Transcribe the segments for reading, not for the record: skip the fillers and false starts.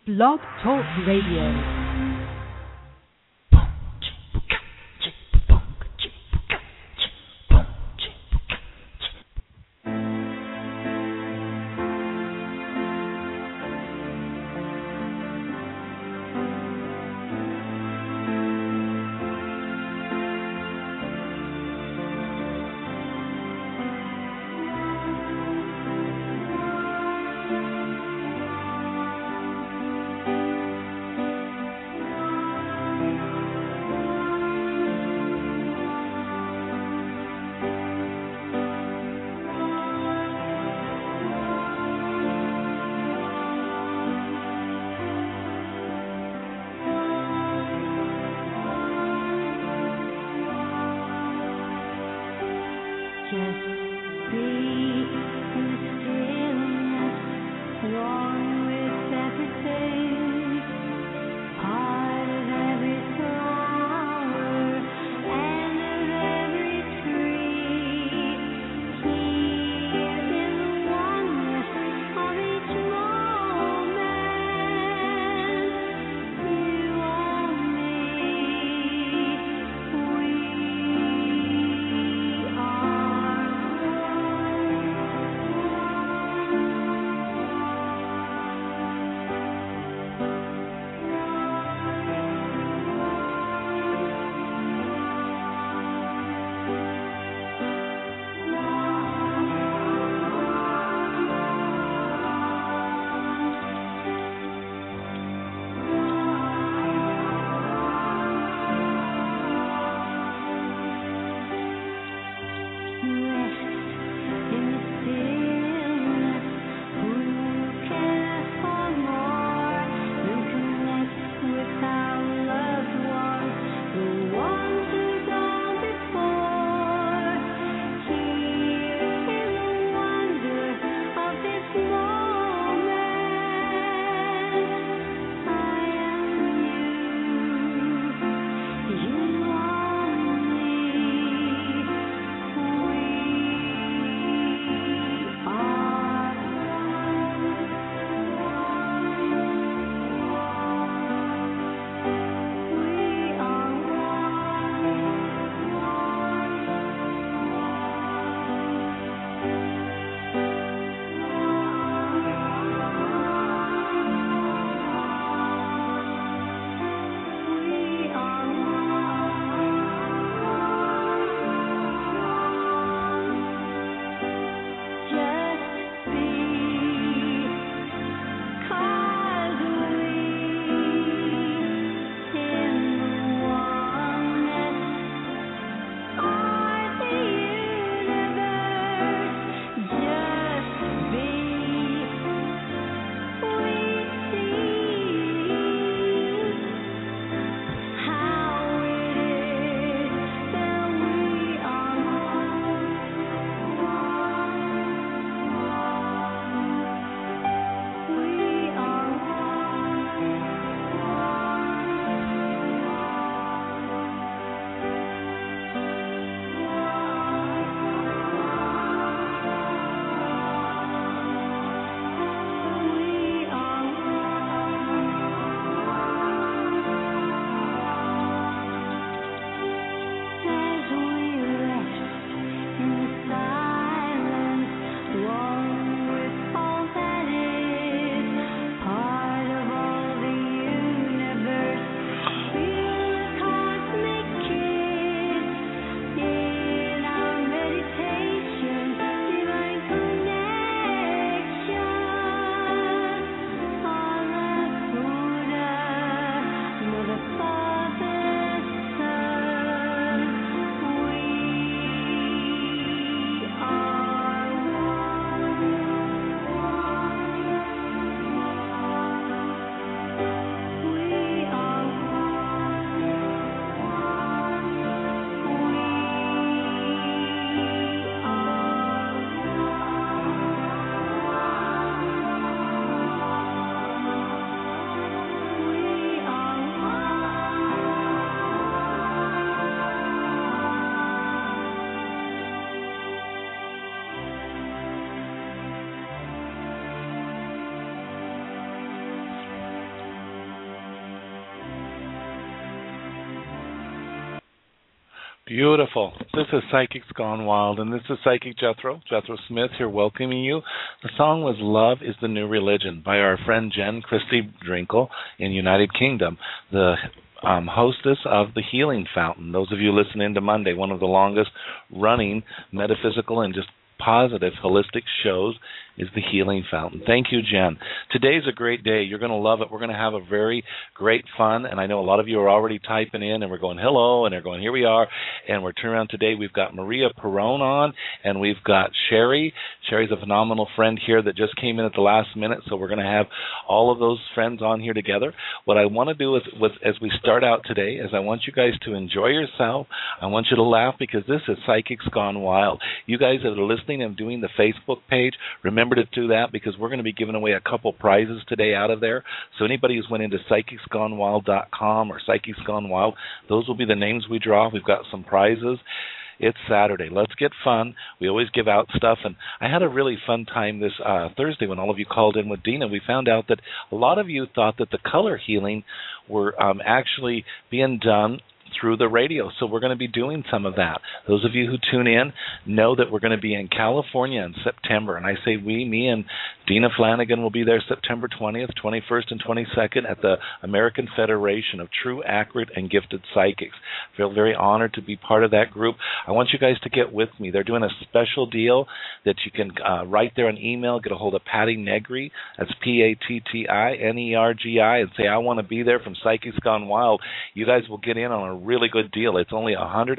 Blog Talk Radio. Beautiful. This is Psychics Gone Wild, and this is Psychic Jethro Smith here welcoming you. The song was Love is the New Religion by our friend Jen Christie Drinkle in United Kingdom, the hostess of the Healing Fountain. Those of you listening to Monday, one of the longest running metaphysical and just positive holistic shows is the Healing Fountain. Thank you, Jen. Today's a great day. You're going to love it. We're going to have a very great fun, and I know a lot of you are already typing in, and we're going, hello, and they're going, here we are, and we're turning around today. We've got Maria Perrone on, and we've got Sherry. Sherry's a phenomenal friend here that just came in at the last minute, so we're going to have all of those friends on here together. What I want to do is as we start out today is I want you guys to enjoy yourself. I want you to laugh because this is Psychics Gone Wild. You guys that are listening and doing the Facebook page, remember to do that because we're going to be giving away a couple prizes today out of there. So anybody who's went into PsychicsGoneWild.com or Psychics Gone Wild, those will be the names we draw. We've got some prizes. It's Saturday. Let's get fun. We always give out stuff, and I had a really fun time this Thursday when all of you called in with Dina. We found out that a lot of you thought that the color healing were actually being done through the radio, so we're going to be doing some of that. Those of you who tune in know that we're going to be in California in September, and I say we, me and Dina Flanagan will be there September 20th, 21st, and 22nd at the American Federation of True, Accurate, and Gifted Psychics. I feel very honored to be part of that group. I want you guys to get with me. They're doing a special deal that you can write there an email, get a hold of Patty Negri, that's Pattinergi, and say, I want to be there from Psychics Gone Wild. You guys will get in on a really good deal. It's only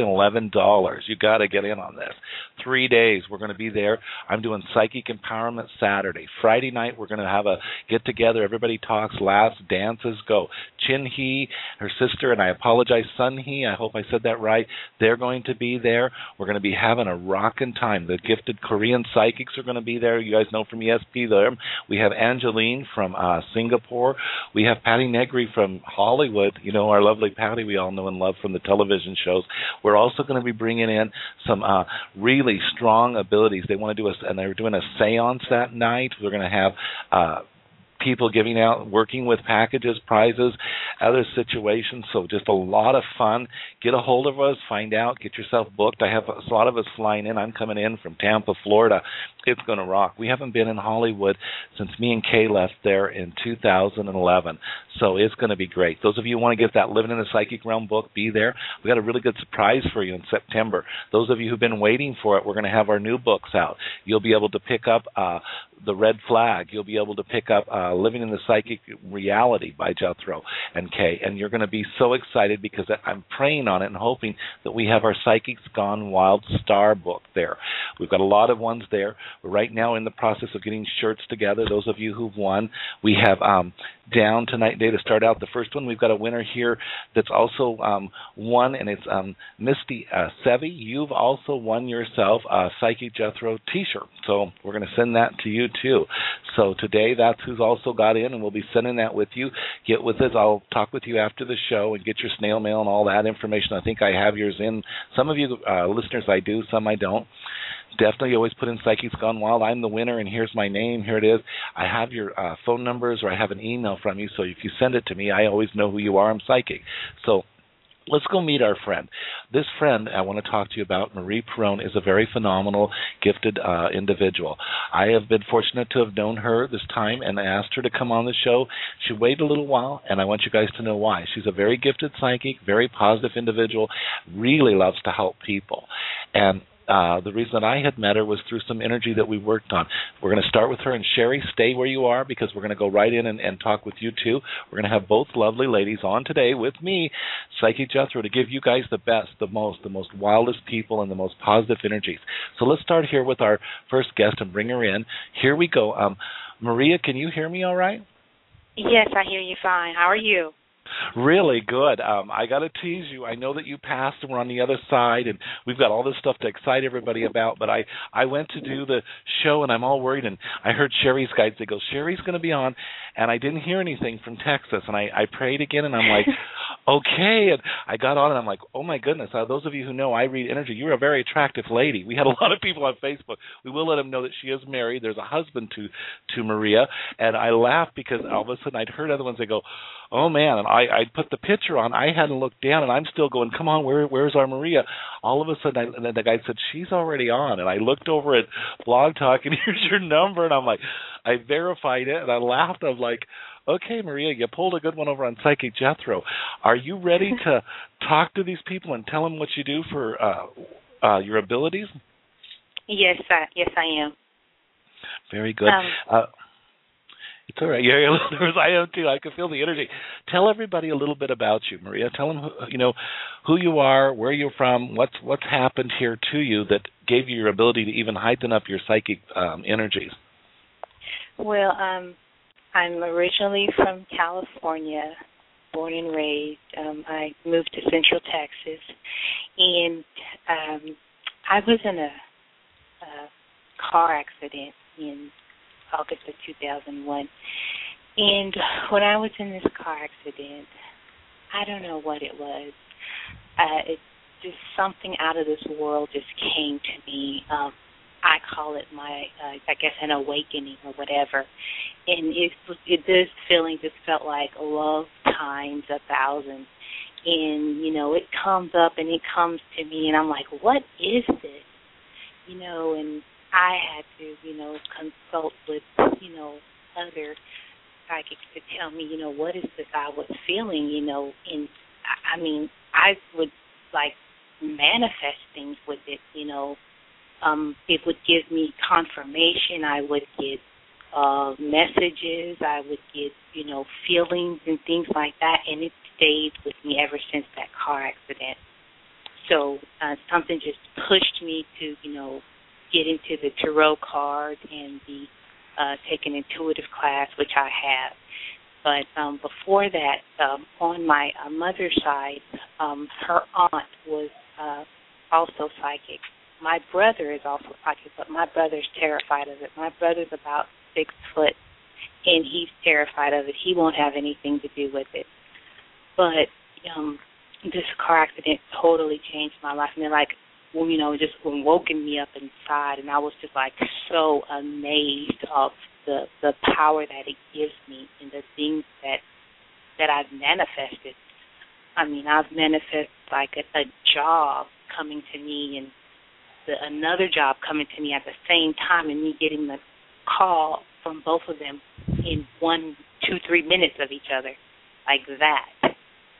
$111. You got to get in on this. 3 days we're going to be there. I'm doing Psychic Empowerment Saturday. Friday night we're going to have a get-together. Everybody talks, laughs, dances, go. Chin Hee, her sister, and I apologize, Sun Hee, I hope I said that right. They're going to be there. We're going to be having a rockin' time. The gifted Korean psychics are going to be there. You guys know from ESP there. We have Angeline from Singapore. We have Patty Negri from Hollywood. You know, our lovely Patty we all know and love from the television shows. We're also going to be bringing in some really strong abilities. They want to do and they're doing a seance that night. We're going to have people giving out, working with packages, prizes, other situations. So just a lot of fun. Get a hold of us, find out, get yourself booked. I have a lot of us flying in. I'm coming in from Tampa, Florida. It's going to rock. We haven't been in Hollywood since me and Kay left there in 2011. So it's going to be great. Those of you who want to get that Living in the Psychic Realm book, be there. We got a really good surprise for you in September. Those of you who've been waiting for it, we're going to have our new books out. You'll be able to pick up The Red Flag. You'll be able to pick up Living in the Psychic Reality by Jethro and Kay. And you're going to be so excited because I'm praying on it and hoping that we have our Psychics Gone Wild Star book there. We've got a lot of ones there. We're right now in the process of getting shirts together. Those of you who've won, we have down tonight day to start out the first one. We've got a winner here that's also won, and it's Misty Sevi. You've also won yourself a Psychic Jethro t-shirt. So we're going to send that to you too. So today that's who's also got in, and we'll be sending that with you. Get with us. I'll talk with you after the show and get your snail mail and all that information. I think I have yours in. Some of you listeners I do, some I don't. Definitely always put in Psychics Gone Wild. I'm the winner, and here's my name. Here it is. I have your phone numbers, or I have an email from you, so if you send it to me, I always know who you are. I'm psychic. So let's go meet our friend. This friend I want to talk to you about, Marie Perrone, is a very phenomenal, gifted individual. I have been fortunate to have known her this time, and I asked her to come on the show. She waited a little while, and I want you guys to know why. She's a very gifted psychic, very positive individual, really loves to help people. And the reason that I had met her was through some energy that we worked on. We're going to start with her, and Sherry, stay where you are because we're going to go right in and talk with you too. We're going to have both lovely ladies on today with me, Psychic Jethro, to give you guys the best, the most wildest people and the most positive energies. So let's start here with our first guest and bring her in. Here we go. Maria, can you hear me all right? Yes, I hear you fine. How are you? Really good. I got to tease you. I know that you passed and we're on the other side, and we've got all this stuff to excite everybody about, but I went to do the show, and I'm all worried, and I heard Sherry's guides. They go, Sherry's going to be on, and I didn't hear anything from Texas, and I prayed again, and I'm like, okay. And I got on and I'm like, oh my goodness. Those of you who know I read energy, you're a very attractive lady. We had a lot of people on Facebook. We will let them know that she is married. There's a husband to Maria. And I laughed because all of a sudden I'd heard other ones that go, oh man. And I put the picture on. I hadn't looked down and I'm still going, come on, where's our Maria? All of a sudden, and then the guy said, she's already on. And I looked over at Blog Talk and here's your number. And I'm like, I verified it and I laughed. I'm like, okay, Maria, you pulled a good one over on Psychic Jethro. Are you ready to talk to these people and tell them what you do for your abilities? Yes, I am. Very good. It's all right. You're a little nervous. I am too. I can feel the energy. Tell everybody a little bit about you, Maria. Tell them who you are, where you're from, what's happened here to you that gave you your ability to even heighten up your psychic energies. Well, I'm originally from California, born and raised. I moved to Central Texas, and I was in a car accident in August of 2001. And when I was in this car accident, I don't know what it was. It just something out of this world just came to me. I call it my, I guess, an awakening or whatever. And this feeling just felt like love times 1,000. And, it comes up and it comes to me, and I'm like, what is this? And I had to, consult with, other psychics to tell me, what is this I was feeling, and I would, manifest things with it, it would give me confirmation. I would get messages. I would get, feelings and things like that, and it stayed with me ever since that car accident. So something just pushed me to, get into the tarot card and take an intuitive class, which I have. But before that, on my mother's side, her aunt was also psychic. My brother is also psychic, but my brother's terrified of it. My brother's about 6 foot, and he's terrified of it. He won't have anything to do with it. But this car accident totally changed my life. Just woken me up inside, and I was just so amazed of the power that it gives me and the things that I've manifested. I've manifested a job coming to me and another job coming to me at the same time, and me getting the call from both of them in 1, 2, 3 minutes of each other, like that.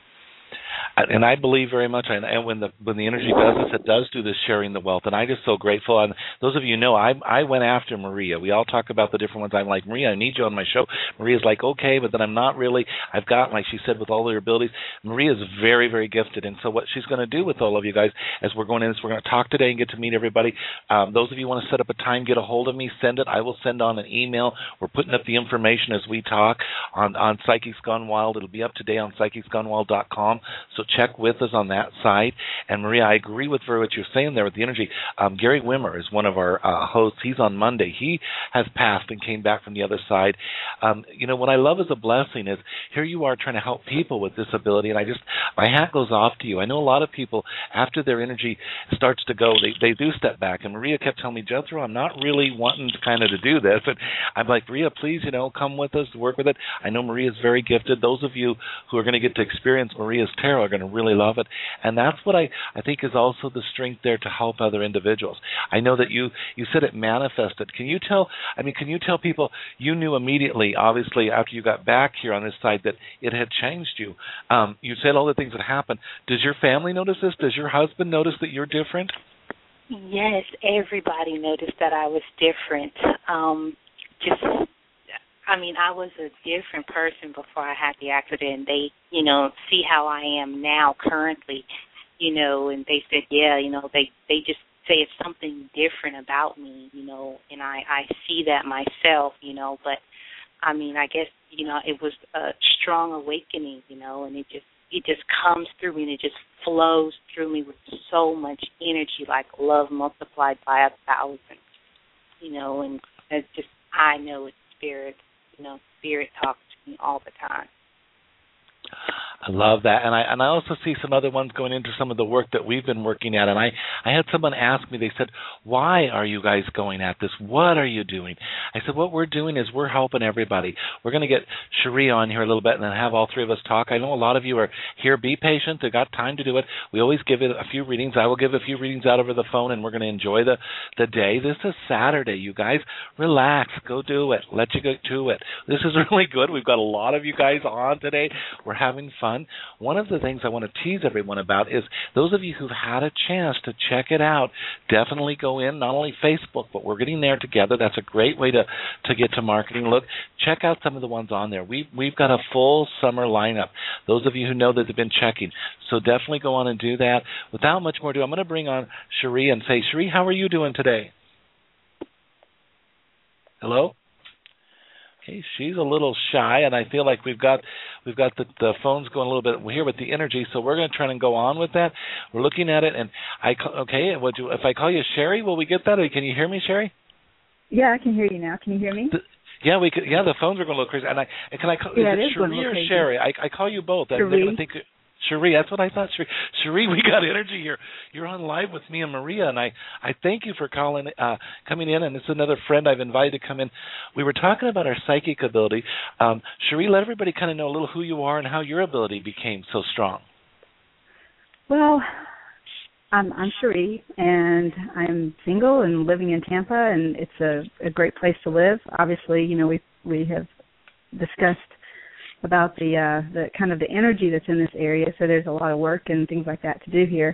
And I believe very much, and when the energy does this, it does do this sharing the wealth. And I'm just so grateful. And those of you know, I went after Maria. We all talk about the different ones. I'm like, Maria, I need you on my show. Maria's like, okay, but then I'm not really. I've got, like she said, with all her abilities, Maria's very, very gifted. And so what she's going to do with all of you guys as we're going in is we're going to talk today and get to meet everybody. Those of you who want to set up a time, get a hold of me, send it. I will send on an email. We're putting up the information as we talk on Psychics Gone Wild. It'll be up today on psychicsgonewild.com. So check with us on that side. And Maria, I agree with what you're saying there with the energy. Gary Wimmer is one of our hosts. He's on Monday. He has passed and came back from the other side. What I love as a blessing is here you are trying to help people with disability, and my hat goes off to you. I know a lot of people, after their energy starts to go, they do step back. And Maria kept telling me, Jethro, I'm not really wanting to do this. And I'm like, Maria, please, come with us, work with it. I know Maria's very gifted. Those of you who are going to get to experience Maria's tarot are going to really love it. And that's what I think is also the strength there to help other individuals. I know that you said it manifested. Can you tell people you knew immediately, obviously, after you got back here on this side that it had changed you? You said all the things that happened. Does your family notice this? Does your husband notice that you're different? Yes, everybody noticed that I was different. I was a different person before I had the accident. They, see how I am now currently, and they said, they just say it's something different about me, and I see that myself, but, I guess, it was a strong awakening, and it just comes through me, and it just flows through me with so much energy, like love multiplied by 1,000, and it's just, I know it's spirit. Spirit talks to me all the time. I love that, and I also see some other ones going into some of the work that we've been working at. And I had someone ask me. They said, "Why are you guys going at this? What are you doing?" I said, "What we're doing is we're helping everybody. We're going to get Cherie on here a little bit, and then have all three of us talk. I know a lot of you are here. Be patient. They've got time to do it. We always give it a few readings. I will give a few readings out over the phone, and we're going to enjoy the day. This is Saturday, you guys. Relax. Go do it. Let you get to it. This is really good. We've got a lot of you guys on today. We're having fun. One of the things I want to tease everyone about is those of you who've had a chance to check it out, definitely go in, not only Facebook, but we're getting there together. That's a great way to get to Marketing Look. Check out some of the ones on there. We've got a full summer lineup. Those of you who know that have been checking. So definitely go on and do that. Without much more ado, I'm going to bring on Cherie and say, Cherie, how are you doing today? Hello? Okay, she's a little shy, and I feel like we've got the phones going a little bit here with the energy, so we're going to try and go on with that. We're looking at it, and if I call you Sherry, will we get that? Or can you hear me, Sherry? Yeah, I can hear you now. Can you hear me? Yeah, we could. Yeah, the phones are going to look crazy. And can I call? Yeah, is it Cherie or Sherry? I call you both. They're going to think. Cherie, that's what I thought. Cherie, we got energy here. You're on live with me and Maria, and I thank you for coming in. And this is another friend I've invited to come in. We were talking about our psychic ability. Cherie, let everybody kind of know a little who you are and how your ability became so strong. Well, I'm Cherie, and I'm single and living in Tampa, and it's a great place to live. Obviously, you know, we have discussed about the kind of the energy that's in this area, so there's a lot of work and things like that to do here.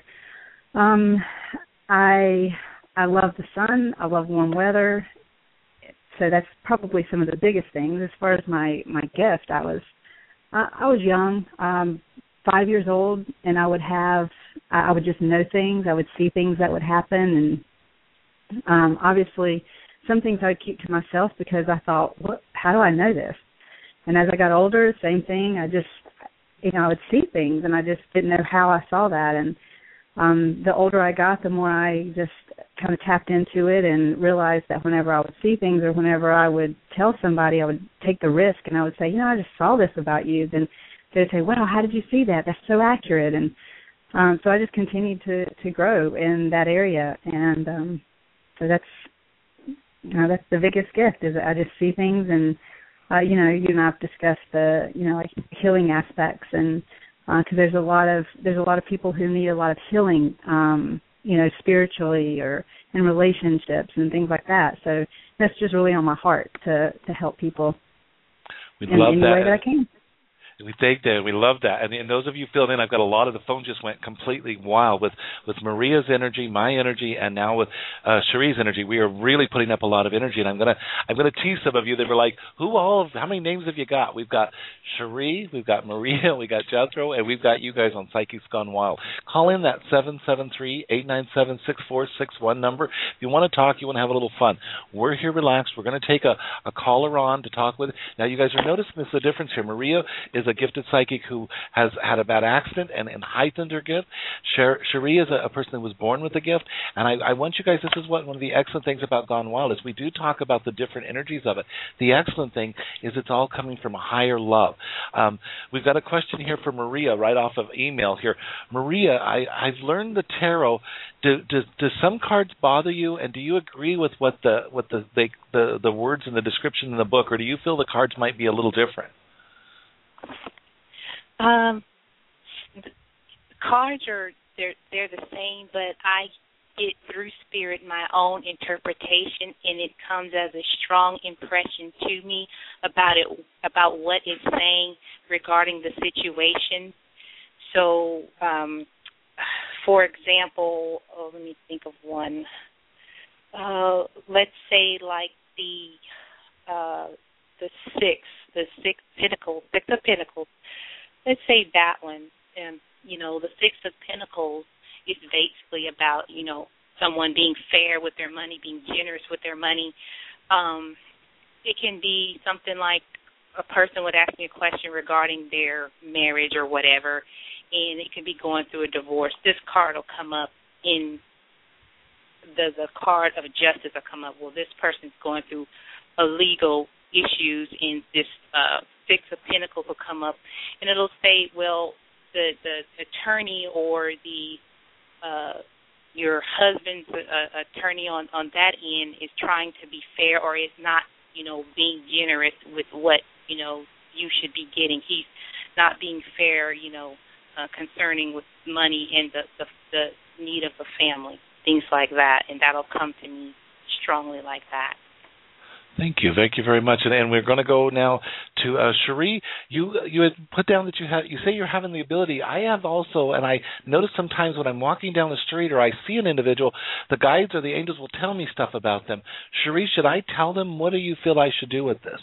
I love the sun. I love warm weather. So that's probably some of the biggest things. As far as my gift, I was young, 5 years old, and I would just know things. I would see things that would happen, and obviously some things I would keep to myself because I thought, how do I know this? And as I got older, same thing. I just, I would see things, and I just didn't know how I saw that. And the older I got, the more I just kind of tapped into it and realized that whenever I would see things or whenever I would tell somebody, I would take the risk, and I would say, I just saw this about you. Then they'd say, wow, how did you see that? That's so accurate. And so I just continued to grow in that area. And so that's the biggest gift is I just see things and, you and I've discussed the, like healing aspects, and because there's a lot of people who need a lot of healing, spiritually or in relationships and things like that. So that's just really on my heart to help people in any way that I can. We take that. We love that. And those of you filled in, I've got a lot of the phone just went completely wild with Maria's energy, my energy, and now with Cherie's energy. We are really putting up a lot of energy, and I'm gonna tease some of you that were like, how many names have you got? We've got Cherie, we've got Maria, we got Jethro, and we've got you guys on Psychics Gone Wild. Call in that 773-897-6461 number. If you want to talk, you want to have a little fun. We're here relaxed. We're going to take a caller on to talk with. Now, you guys are noticing this the difference here. Maria is a gifted psychic who has had a bad accident and heightened her gift. Cherie is a person who was born with a gift. And I want you guys, this is one of the excellent things about Gone Wild is we do talk about the different energies of it. The excellent thing is it's all coming from a higher love. We've got a question here for Maria right off of email here. Maria, I've learned the tarot. Do some cards bother you, and do you agree with what the words in the description in the book, or do you feel the cards might be a little different? The cards they're the same, but I get through spirit my own interpretation, and it comes as a strong impression to me about what it's saying regarding the situation. So, for example, let me think of one. Let's say like the sixth of Pentacles. Let's say that one. The Six of Pentacles is basically about, someone being fair with their money, being generous with their money. It can be something like a person would ask me a question regarding their marriage or whatever, and it could be going through a divorce. This card will come up in the card of justice will come up. Well, this person's going through a legal issues, and this Six of Pentacles will come up, and it'll say, well, the attorney or the your husband's attorney on that end is trying to be fair or is not, being generous with what, you should be getting. He's not being fair, concerning with money and the need of the family, things like that, and that'll come to me strongly like that. Thank you very much. And we're going to go now to Cherie. You had put down that you say you're having the ability. I have also, and I notice sometimes when I'm walking down the street or I see an individual, the guides or the angels will tell me stuff about them. Cherie, should I tell them? What do you feel I should do with this?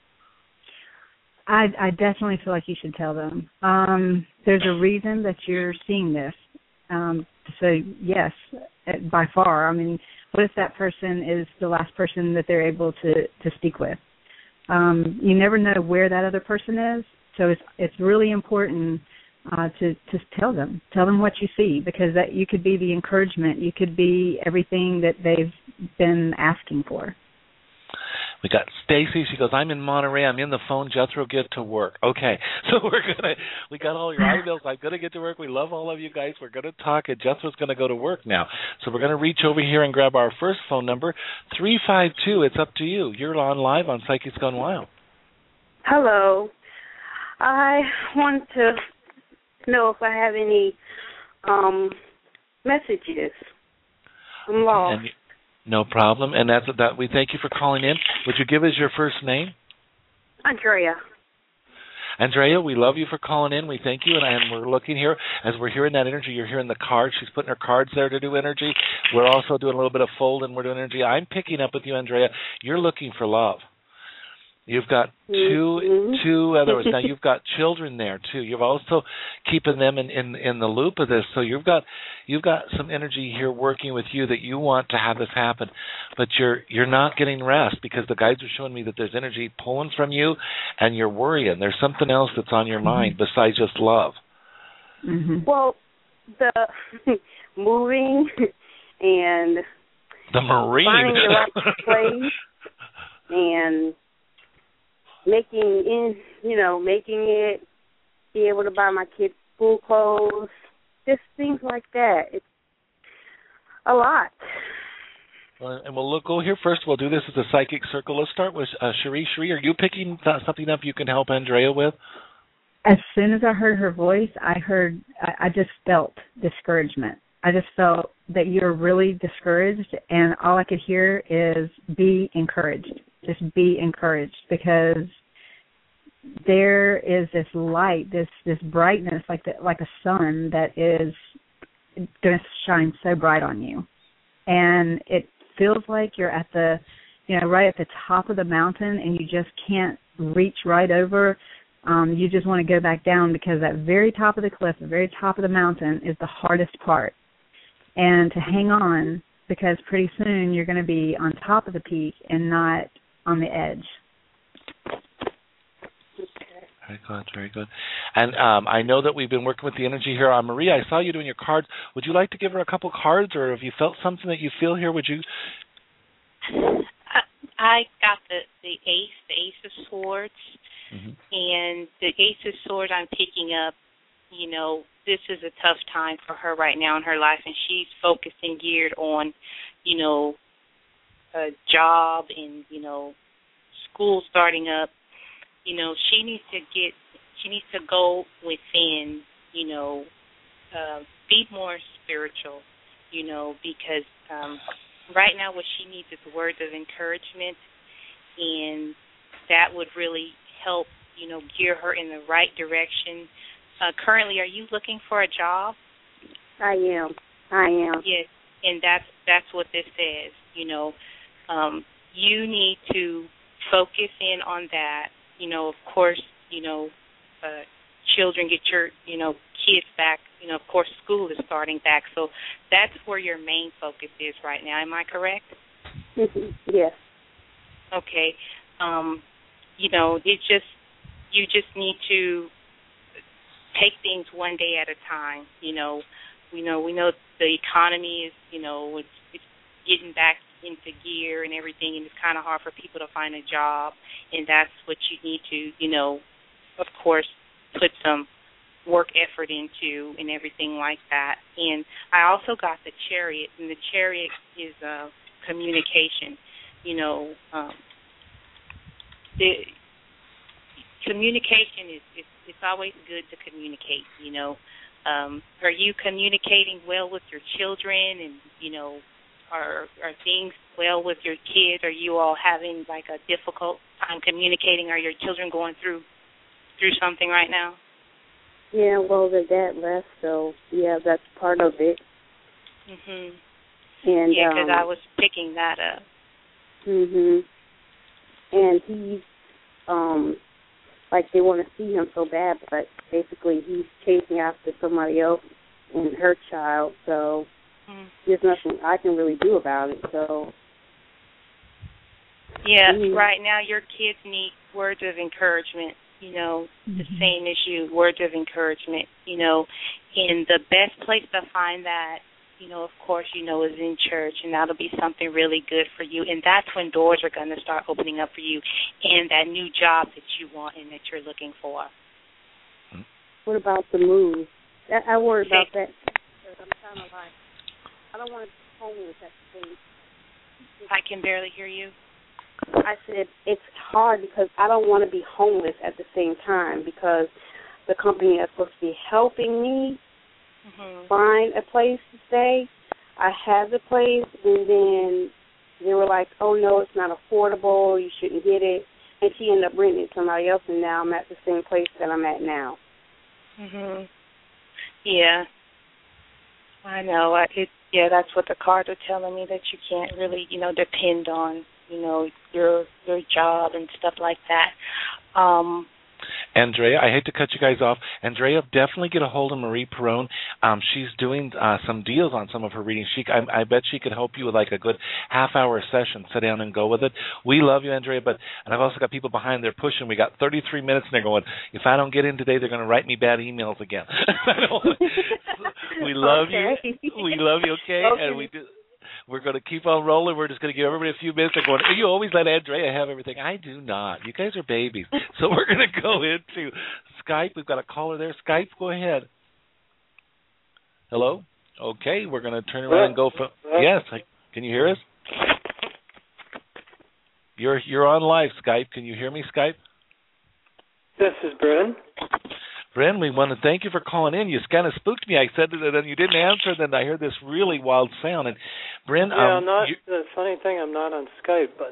I definitely feel like you should tell them. There's a reason that you're seeing this. So yes, by far. I mean, what if that person is the last person that they're able to speak with? You never know where that other person is, so it's really important to tell them what you see, because that you could be the encouragement, you could be everything that they've been asking for. We got Stacy. She goes, I'm in Monterey. I'm in the phone. Jethro, get to work. Okay, so we got all your emails. I'm going to get to work. We love all of you guys. We're going to talk, and Jethro's going to go to work now. So we're going to reach over here and grab our first phone number, 352. It's up to you. You're on live on Psychics Gone Wild. Hello. I want to know if I have any messages. I'm lost. No problem. And that we thank you for calling in. Would you give us your first name? Andrea. Andrea, we love you for calling in. We thank you. And we're looking here. As we're hearing that energy, you're hearing the cards. She's putting her cards there to do energy. We're also doing a little bit of folding. We're doing energy. I'm picking up with you, Andrea. You're looking for love. You've got two other ones. Now, you've got children there, too. You've also keeping them in the loop of this. So you've got some energy here working with you that you want to have this happen. But you're not getting rest because the guides are showing me that there's energy pulling from you and you're worrying. There's something else that's on your mind besides just love. Mm-hmm. Well, the moving and the Marine. finding the right place and making it, be able to buy my kids school clothes, just things like that. It's a lot. Well, and we'll go here first. We'll do this as a psychic circle. Let's start with Cherie. Cherie, are you picking something up you can help Andrea with? As soon as I heard her voice, I just felt discouragement. I just felt that you're really discouraged, and all I could hear is be encouraged. Just be encouraged, because there is this light, this brightness, like a sun that is going to shine so bright on you, and it feels like you're at the, right at the top of the mountain, and you just can't reach right over. You just want to go back down, because that very top of the cliff, the very top of the mountain is the hardest part, and to hang on, because pretty soon you're going to be on top of the peak and not on the edge. Very good, very good. And I know that we've been working with the energy here. Maria, I saw you doing your cards. Would you like to give her a couple cards, or if you felt something that you feel here, would you? I got the Ace of Swords, and the Ace of Swords I'm picking up, this is a tough time for her right now in her life, and she's focused and geared on, a job and, school starting up. She needs to go within, be more spiritual, because right now what she needs is words of encouragement, and that would really help, gear her in the right direction. Currently, are you looking for a job? I am. Yes, and that's what this says. You need to focus in on that. Of course, children get your, kids back. Of course, school is starting back. So that's where your main focus is right now. Am I correct? Yes. Okay. You just need to take things one day at a time. We know the economy is, it's getting back into gear and everything, and it's kind of hard for people to find a job, and that's what you need to, of course, put some work effort into and everything like that. And I also got the Chariot, and the Chariot is communication. The communication is it's always good to communicate. Are you communicating well with your children, and are things well with your kids? Are you all having like a difficult time communicating? Are your children going through something right now? Yeah, well, the dad left, so yeah, that's part of it. Mhm. And yeah, because I was picking that up. Mhm. And he's like they want to see him so bad, but basically he's chasing after somebody else and her child. So there's nothing I can really do about it. So yeah, right now your kids need words of encouragement. The same issue, words of encouragement. And the best place to find that, of course, is in church, and that'll be something really good for you. And that's when doors are going to start opening up for you and that new job that you want and that you're looking for. What about the move? I worry about that. I'm kind of like, I don't want to be homeless at the same time. I can barely hear you. I said it's hard because I don't want to be homeless at the same time, because the company that's supposed to be helping me find a place to stay, I had the place, and then they were like, oh, no, it's not affordable, you shouldn't get it. And she ended up renting it to somebody else, and now I'm at the same place that I'm at now. Yeah. I know. That's what the cards are telling me, that you can't really, depend on, your job and stuff like that. Andrea, I hate to cut you guys off. Andrea, definitely get a hold of Marie Perrone. She's doing some deals on some of her readings. I bet she could help you with like a good half-hour session. Sit down and go with it. We love you, Andrea, and I've also got people behind there pushing. We got 33 minutes, and they're going, if I don't get in today, they're going to write me bad emails again. We love you. We love you, okay? And we're going to keep on rolling. We're just going to give everybody a few minutes. They're going, you always let Andrea have everything. I do not. You guys are babies. So we're going to go into Skype. We've got a caller there. Skype, go ahead. Hello? Okay, we're going to turn around and go for... Yes, can you hear us? You're on live, Skype. Can you hear me, Skype? This is Bryn. Bryn, we want to thank you for calling in. You kind of spooked me. I said that, and you didn't answer. Then I heard this really wild sound. And Bryn, I'm not. The funny thing, I'm not on Skype, but.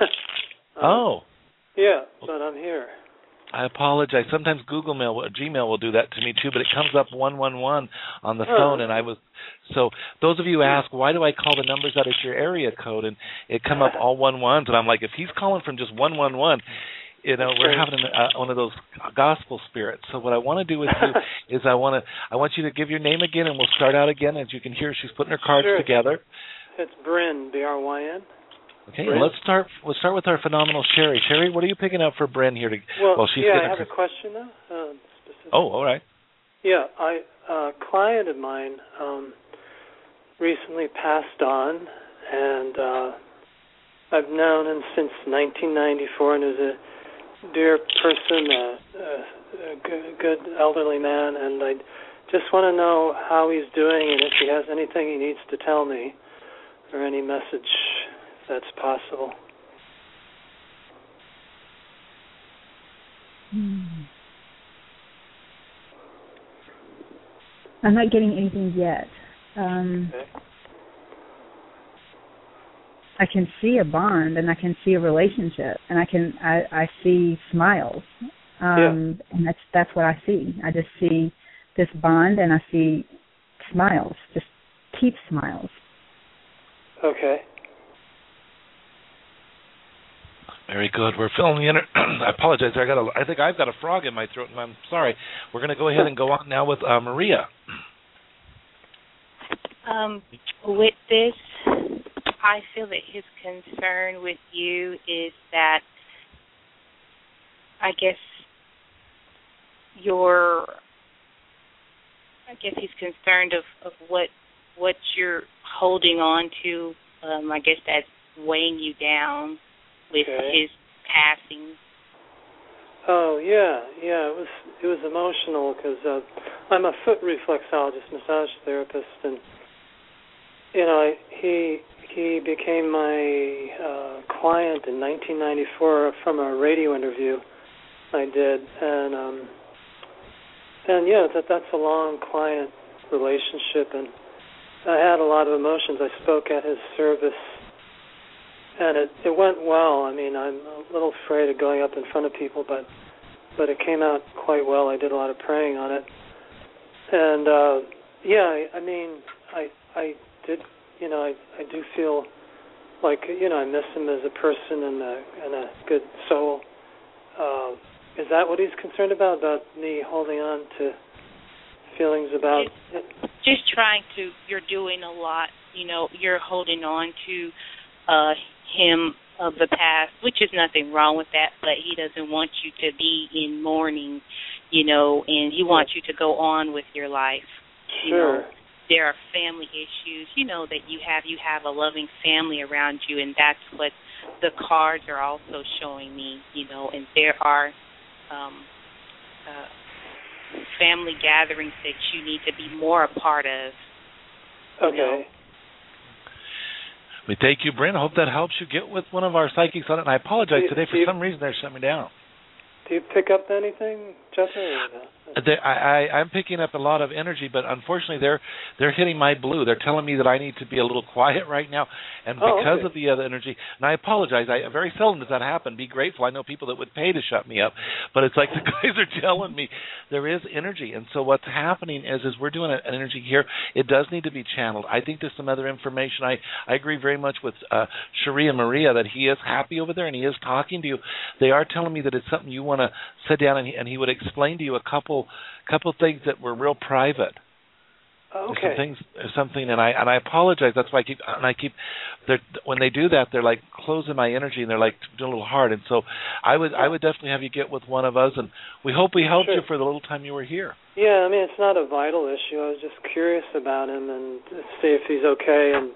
Yeah, but I'm here. I apologize. Sometimes Gmail will do that to me too, but it comes up 111 on the phone, and so those of you who ask, why do I call the numbers out as your area code, and it come up all 11s, and I'm like, if he's calling from just 111. We're having one of those gospel spirits. So what I want to do with you is I want you to give your name again, and we'll start out again. As you can hear, she's putting her cards together. It's Bryn, B-R-Y-N. Okay, Bryn. Let's start with our phenomenal Sherry. Sherry, what are you picking up for Bryn here? I have a question though. All right. Yeah, a client of mine recently passed on, and I've known him since 1994, and is a dear person, a good elderly man, and I just want to know how he's doing and if he has anything he needs to tell me or any message that's possible. I'm not getting anything yet. Okay. I can see a bond, and I can see a relationship, and I see smiles, and that's what I see. I just see this bond, and I see smiles. Just keep smiles. Okay. Very good. We're filling the I apologize. I think I've got a frog in my throat, and I'm sorry. We're going to go ahead and go on now with Maria. With this, I feel that his concern with you is that, I guess he's concerned of what you're holding on to. I guess that's weighing you down with his passing. Oh yeah. It was emotional because I'm a foot reflexologist, massage therapist, and he became my client in 1994 from a radio interview I did, and yeah, that's a long client relationship, and I had a lot of emotions. I spoke at his service, and it went well. I mean, I'm a little afraid of going up in front of people, but it came out quite well. I did a lot of praying on it, and I mean, I did, I do feel like I miss him as a person and a good soul. Is that what he's concerned about me holding on to feelings about it? Just trying to, you're doing a lot, you're holding on to him of the past, which is nothing wrong with that, but he doesn't want you to be in mourning, and he wants you to go on with your life. Sure. There are family issues, that you have a loving family around you, and that's what the cards are also showing me, and there are family gatherings that you need to be more a part of. Okay. We thank you, Bryn. I hope that helps you get with one of our psychics on it. And I apologize today. For some reason, they're shutting me down. Do you pick up anything, Justin? I'm picking up a lot of energy, but unfortunately, they're hitting my blue. They're telling me that I need to be a little quiet right now, and because of the other energy. And I apologize. Very seldom does that happen. Be grateful. I know people that would pay to shut me up, but it's like the guys are telling me there is energy. And so what's happening is we're doing an energy here. It does need to be channeled. I think there's some other information. I agree very much with Cherie and Maria that he is happy over there and he is talking to you. They are telling me that it's something you want to sit down and he would explain to you a couple things that were real private. Okay. Something, and I apologize. That's why when they do that, they're like closing my energy and they're like doing a little hard. And so I would definitely have you get with one of us, and we hope we helped you for the little time you were here. Yeah, I mean it's not a vital issue. I was just curious about him and see if he's okay. And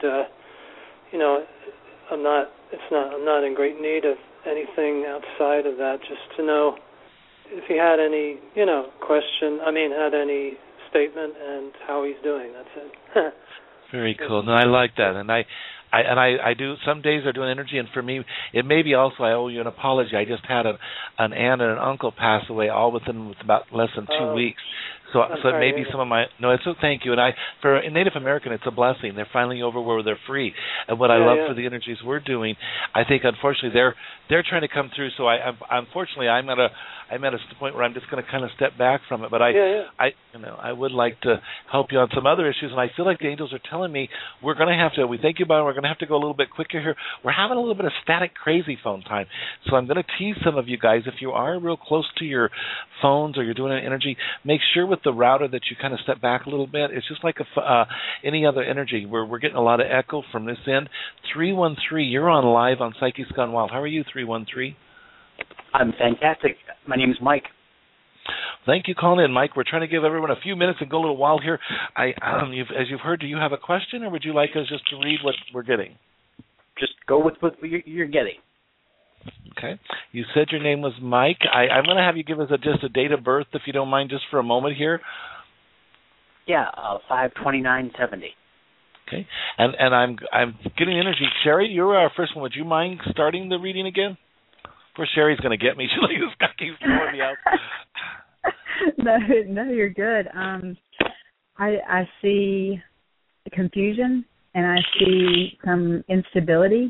I'm not in great need of anything outside of that. Just to know if he had any had any statement and how he's doing. That's it. Very cool. No, I like that, and I do. Some days are doing energy, and for me, it may be also I owe you an apology. I just had an aunt and an uncle pass away all with about less than 2 weeks. So maybe some of thank you. And for a Native American, it's a blessing. They're finally over where they're free. And what I love for the energies we're doing, I think unfortunately they're trying to come through. So I'm at a point where I'm just going to kind of step back from it. But I would like to help you on some other issues. And I feel like the angels are telling me we're going to have to. We thank you, but we're going to have to go a little bit quicker here. We're having a little bit of static crazy phone time. So I'm going to tease some of you guys. If you are real close to your phones or you're doing an energy, make sure with the router that you kind of step back a little bit. It's just like any other energy. We're getting a lot of echo from this end. 313, you're on live on Psychics Gone Wild. How are you, 313? I'm fantastic. My name is Mike. Thank you for calling in, Mike. We're trying to give everyone a few minutes and go a little while here. As you've heard, do you have a question, or would you like us just to read what we're getting? Just go with what you're getting. Okay. You said your name was Mike. I'm going to have you give us just a date of birth, if you don't mind, just for a moment here. Yeah, 5/29/70. Okay. And I'm getting energy. Sherry, you're our first one. Would you mind starting the reading again? Poor Sherry's going to get me. She's like, this guy keeps throwing me out. No, you're good. I see confusion and I see some instability.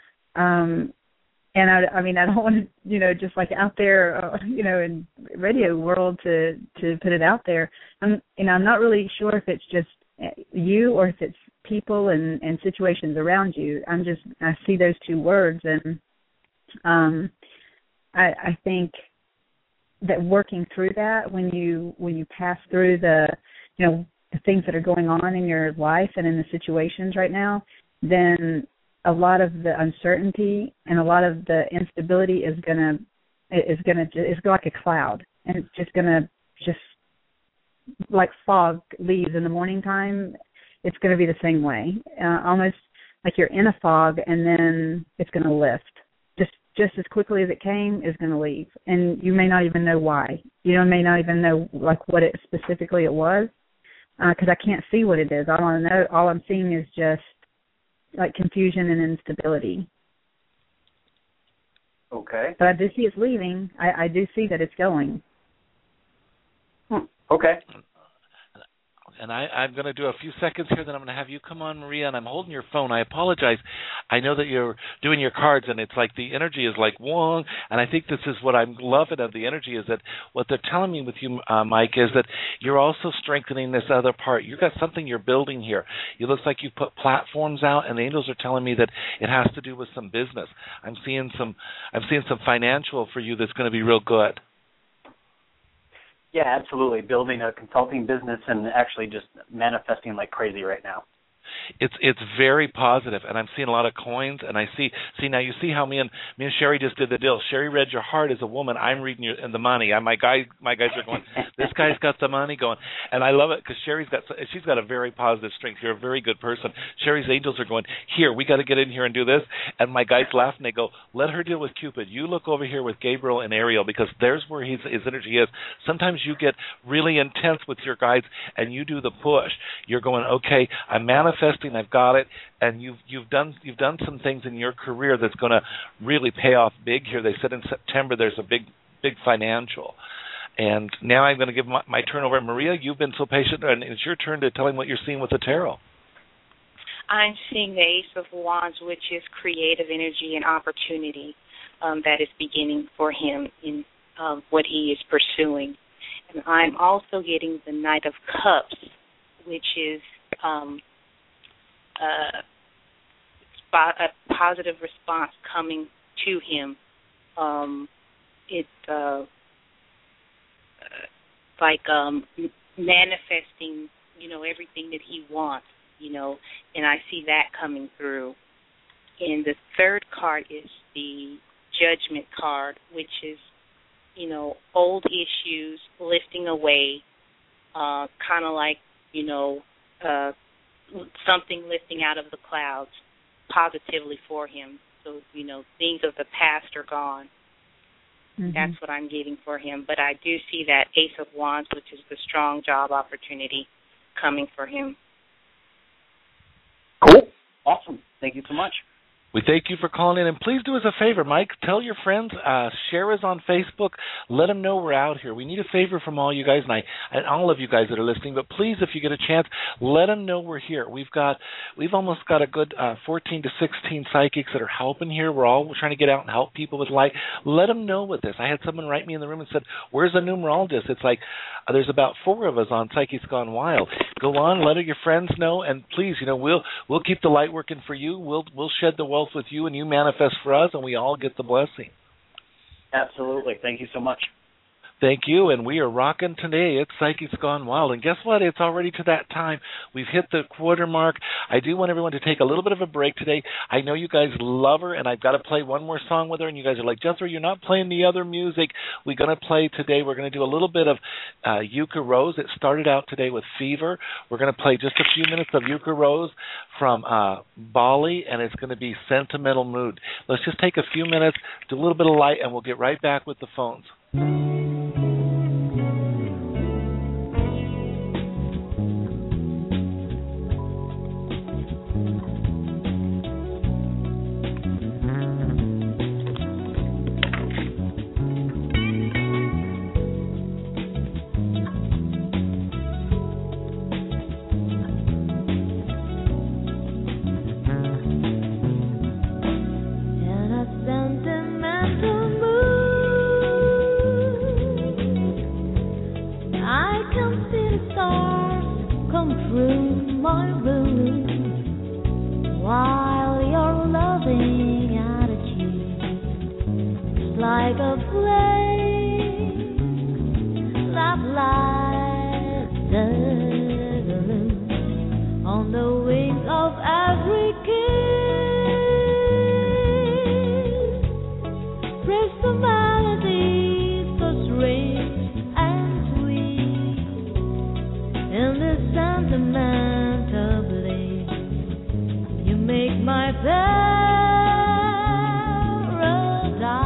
And I mean, I don't want to, just like out there, in radio world to put it out there. I'm not really sure if it's just you or if it's people and situations around you. I see those two words, and I think that working through that, when you pass through the things that are going on in your life and in the situations right now, then a lot of the uncertainty and a lot of the instability is like a cloud, and it's just gonna like fog leaves in the morning time. It's gonna be the same way, almost like you're in a fog and then it's gonna lift, just as quickly as it came is going to leave, and you may not even know why. You may not even know like what it specifically it was, because I can't see what it is. All I'm seeing is just like confusion and instability. Okay. But I do see it's leaving. I do see that it's going. Okay. And I'm going to do a few seconds here, then I'm going to have you come on, Maria, and I'm holding your phone. I apologize. I know that you're doing your cards, and it's like the energy is like, whoa, and I think this is what I'm loving of the energy is that what they're telling me with you, Mike, is that you're also strengthening this other part. You've got something you're building here. It looks like you put platforms out, and the angels are telling me that it has to do with some business. I'm seeing some financial for you that's going to be real good. Yeah, absolutely. Building a consulting business and actually just manifesting like crazy right now. It's very positive, and I'm seeing a lot of coins, and I see now you see how me and Sherry just did the deal. Sherry read your heart as a woman. I'm reading you and the money. My guys are going, this guy's got the money going, and I love it because she's got a very positive strength. You're a very good person. Sherry's angels are going, here, we got to get in here and do this, and my guys laugh and they go, let her deal with Cupid. You look over here with Gabriel and Ariel because there's where his energy is. Sometimes you get really intense with your guides and you do the push. You're going, okay, I'm manifesting. I've got it, and you've done some things in your career that's going to really pay off big here. They said in September there's a big financial, and now I'm going to give my turn over. Maria, you've been so patient, and it's your turn to tell him what you're seeing with the tarot. I'm seeing the Ace of Wands, which is creative energy and opportunity that is beginning for him in what he is pursuing. And I'm also getting the Knight of Cups, which is a positive response coming to him. It's like manifesting, everything that he wants, and I see that coming through. And the third card is the Judgment card, which is, old issues lifting away, kind of like, something lifting out of the clouds positively for him. So, things of the past are gone. Mm-hmm. That's what I'm getting for him. But I do see that Ace of Wands, which is the strong job opportunity, coming for him. Cool. Awesome. Thank you so much. We thank you for calling in, and please do us a favor, Mike. Tell your friends, share us on Facebook. Let them know we're out here. We need a favor from all you guys, and all of you guys that are listening. But please, if you get a chance, let them know we're here. We've almost got a good 14 to 16 psychics that are helping here. We're all trying to get out and help people with light. Let them know with this. I had someone write me in the room and said, "Where's the numerologist?" It's like there's about 4 of us on Psychics Gone Wild. Go on, let your friends know, and please, we'll keep the light working for you. We'll shed the wealth with you, and you manifest for us, and we all get the blessing. Absolutely. Thank you so much. Thank you, and we are rocking today. It's Psychics Gone Wild, and guess what? It's already to that time. We've hit the quarter mark. I do want everyone to take a little bit of a break today. I know you guys love her, and I've got to play one more song with her, and you guys are like, Jethro, you're not playing the other music. We're going to play today. We're going to do a little bit of Yucca Rose. It started out today with Fever. We're going to play just a few minutes of Yucca Rose from Bali, and it's going to be Sentimental Mood. Let's just take a few minutes, do a little bit of light, and we'll get right back with the phones. My paradise.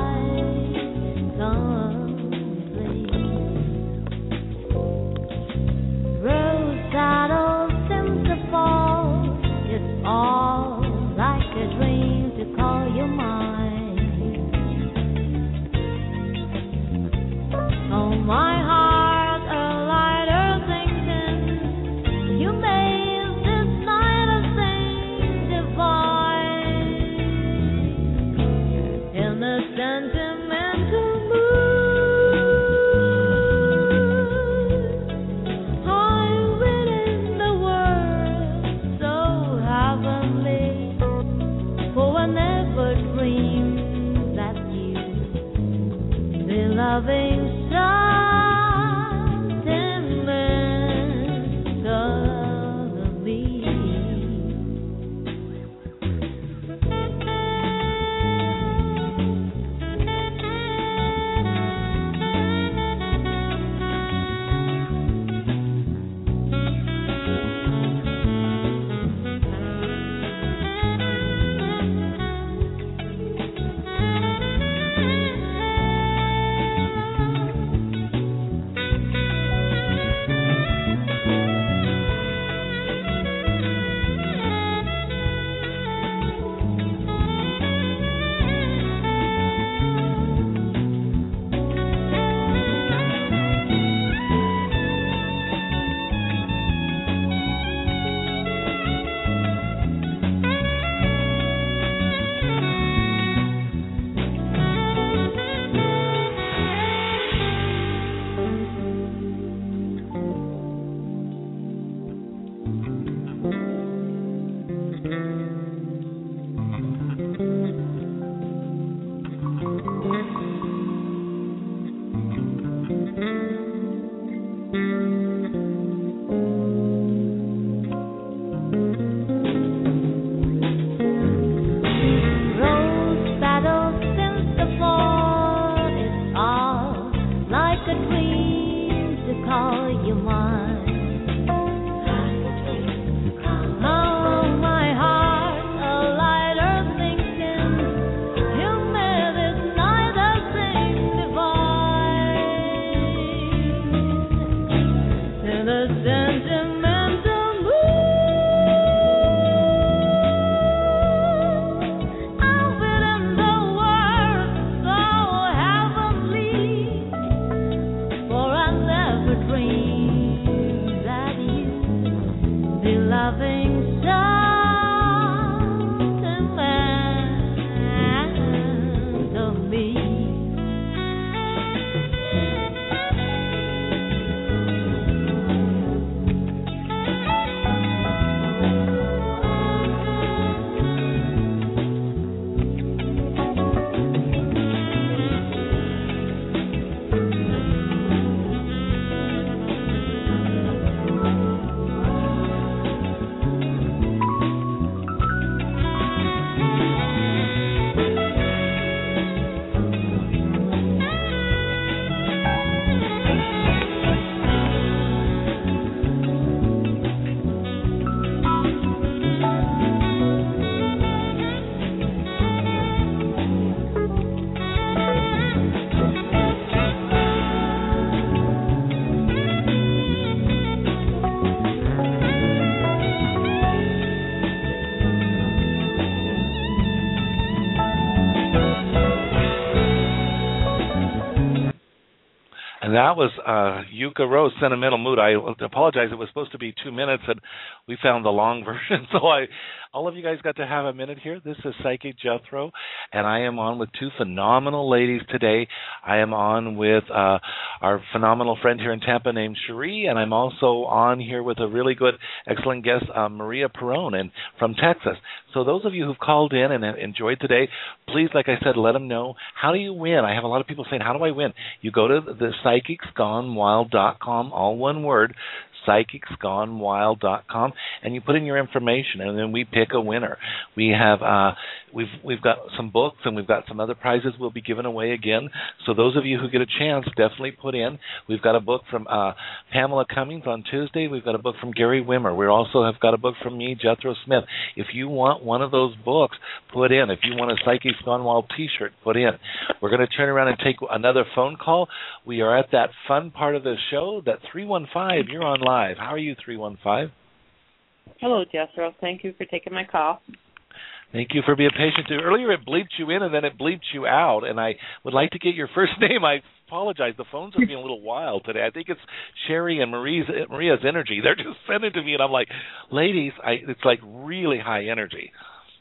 That was Yuka Rose, Sentimental Mood. I apologize. It was supposed to be 2 minutes, and we found the long version. So all of you guys got to have a minute here. This is Psychic Jethro, and I am on with two phenomenal ladies today. I am on with our phenomenal friend here in Tampa named Cherie, and I'm also on here with a really good, excellent guest, Maria Perrone, from Texas. So those of you who've called in and enjoyed today, please, like I said, let them know. How do you win? I have a lot of people saying, how do I win? You go to the PsychicsGoneWild.com, all one word, PsychicsGoneWild.com, and you put in your information, and then we pick a winner. We have we've got some books, and we've got some other prizes we'll be giving away again. So those of you who get a chance, definitely put in. We've got a book from Pamela Cummings on Tuesday. We've got a book from Gary Wimmer. We also have got a book from me, Jethro Smith. If you want one of those books, put in. If you want a Psychics Gone Wild T-shirt, put in. We're going to turn around and take another phone call. We are at that fun part of the show, that 315. You're on live. How are you, 315? Hello, Jethro. Thank you for taking my call. Thank you for being patient. Earlier it bleeped you in and then it bleeped you out, and I would like to get your first name. I apologize. The phones are being a little wild today. I think it's Sherry and Maria's energy. They're just sending to me, and I'm like, ladies, it's like really high energy.